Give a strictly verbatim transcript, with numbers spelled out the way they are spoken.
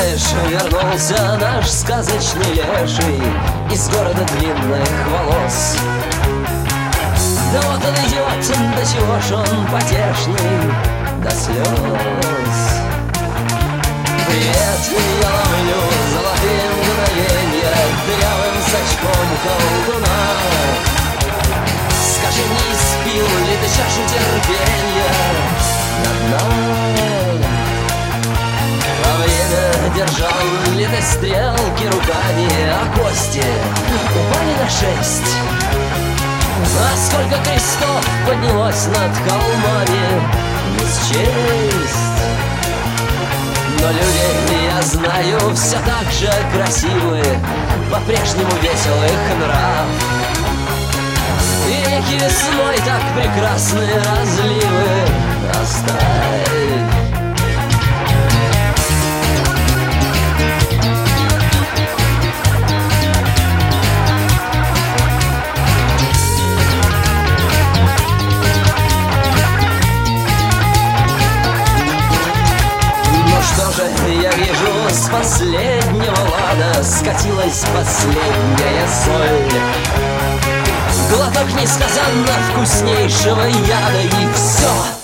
знаешь, вернулся наш сказочный леший из города длинных волос. Да вот он идет, до чего ж он потешный, до слез. Привет, я ловлю золотые мгновенья дырявым сачком колдуна. Скажи, не испил ли ты чашу терпенья до дна? Во время держал ли ты стрелки руками, а кости упали на шесть? А сколько крестов поднялось над холмами, не счесть. Но люди, я знаю, все так же красивы, по-прежнему весел их нрав. И реки весной так прекрасны разливы. Оставь. Я вижу, с последнего лада скатилась последняя соль. Глоток несказанно вкуснейшего яда, и все.